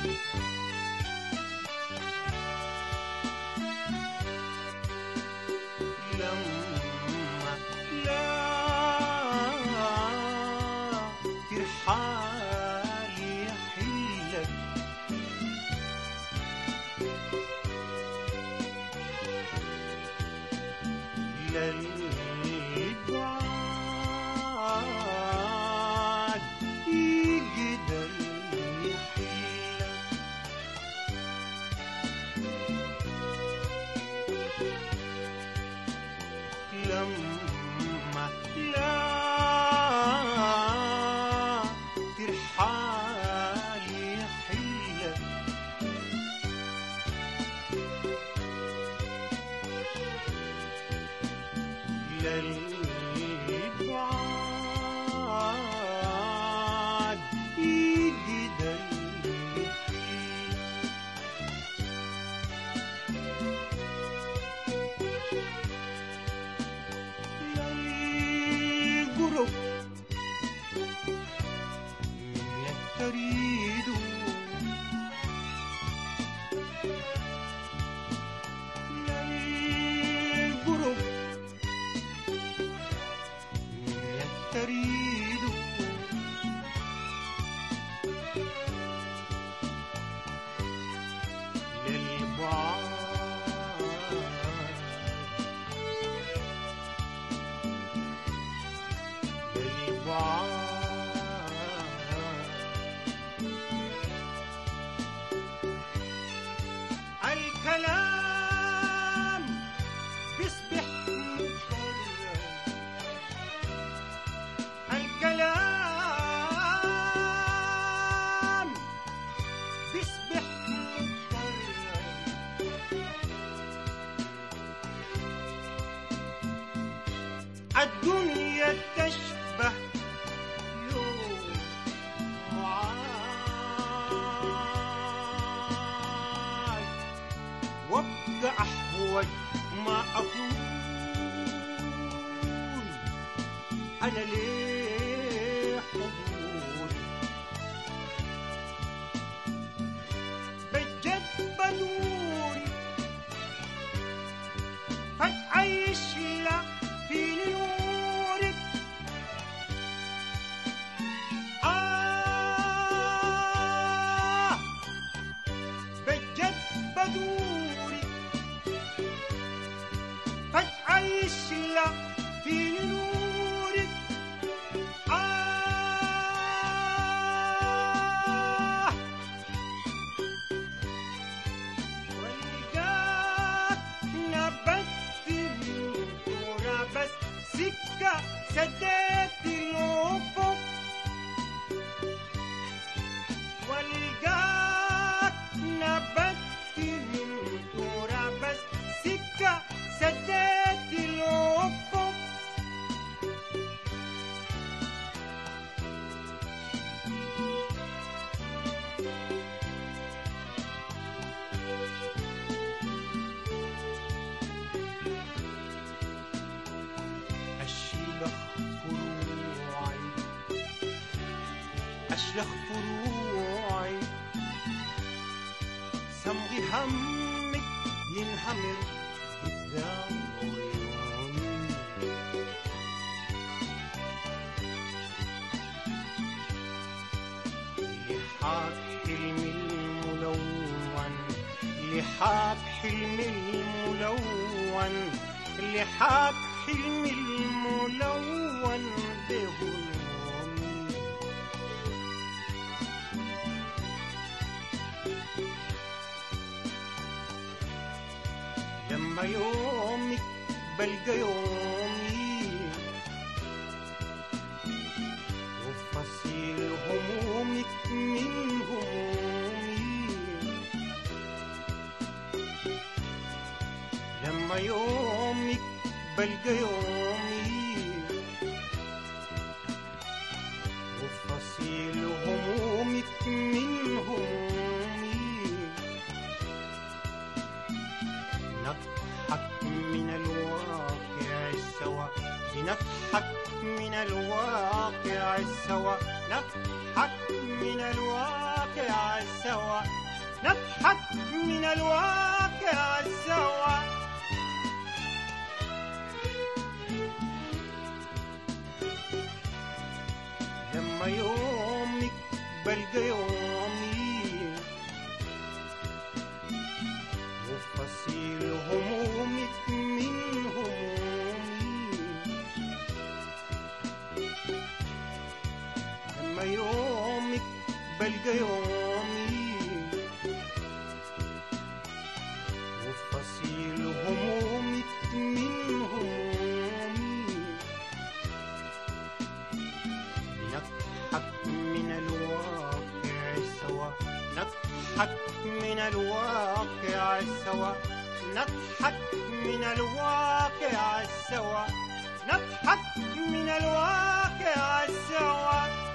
لما لا ترحال يحلك للبعاد يقدر يحلك لما لا ترحال يحلك للبعاد يقدر للقرب منك تريد للقرب منك تريد الكلام بيصبح مكرر الكلام بيصبح مكرر الدنيا تشبه يوم معاد وابقى احوج ما اقول انا ليه حضور بجد بدور فتعيش لك في نورك بجد بدور فتعيش لك في نورك والقاك نبت من تراب السكة سديت الأفق والقاك نبت من تراب السكة سديت الأفق أشلخ فروعي سمغي همك ينهمر قدام عيوني لحاك حلمي الملون لحاك حلمي الملون لحاك حلمي الملون بهمومي لما يومك بلقى يومي وفصيل همومك من همومي لما يومك بلقى يومي وفصيل همومك من همومي نضحك من الواقع سوا نضحك من الواقع سوا نضحك من الواقع سوا سوا نضحك من الواقع سوا لما يومك بلقى يومي وفصيل همومك من همومي لما يومك بلقى يومي وفصيل همومك من همومي نضحك من الواقع سوا نضحك من الواقع سوا نضحك من الواقع سوا نضحك من الواقع سوا